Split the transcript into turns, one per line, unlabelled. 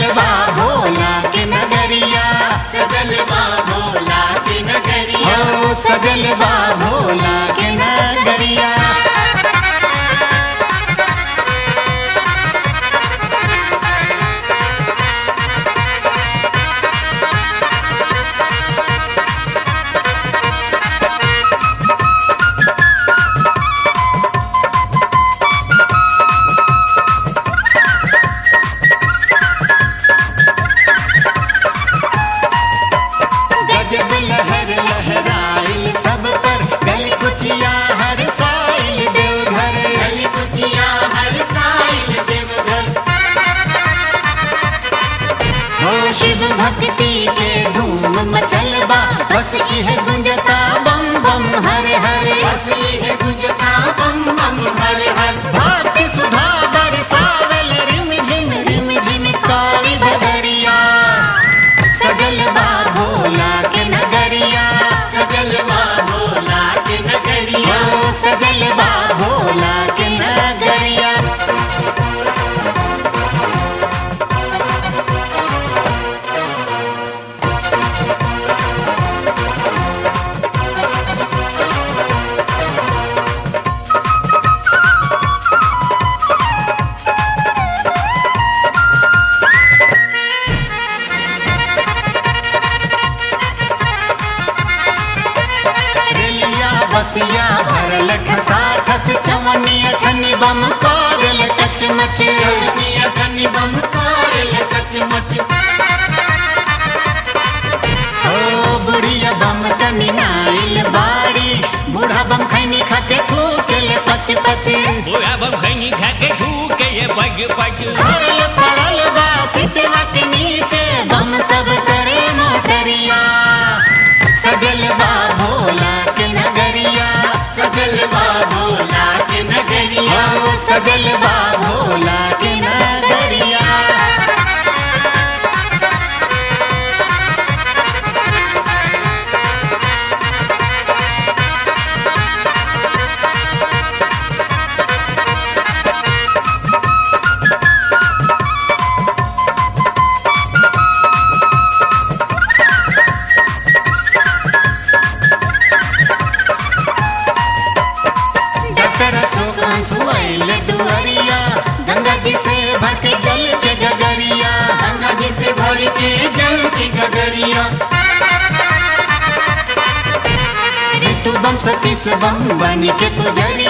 सजलवा भोला के नगरिया,
सजलवा भोला के नगरिया,
हो सजलवा भोला के नगरिया। गजब लहर लहराइल सब पर, गल कुचिया हर साइल देवघर,
गली कुचिया हर साइल देवघर,
हो शिव भक्ति के धूम मचलबा, बस यह गुंजता बम बम हर हर,
बस ये गुंजता बम बम हर हर।
भक्ति सुधा बरसावल रिम झिम काली बदरिया, सजलवा भोला के नगरिया,
सजलवा भोला के नगरिया,
हो सजलवा भोला के नगरिया। रेलिया बसिया भरल ठसाठस, चवनिया खनी बम करल कचमच,
चवनिया खनी बम करल कचमच,
हो बुढ़िया बम कनी नाइल बाड़ी, बूढ़ा बम खैनी खाके थूकेल पच पच,
बुआ बम खैनी खा के ठूके ये पग पग।
भरल पड़ल बा सितवा के नीचे, बम सब करे मोटरिया, सजलवा भोला के नगरिया,
सजलवा भोला के नगरिया,
हो सजलवा भोला के नगरिया। डॉक्टर अशोक अंशुल दुआरिया, गंगा जी से भर के जल के गगरिया,
गंगा जी से भर के जल की गगरिया,
ऋतु बम सतीश बम बनी के पुजरिया,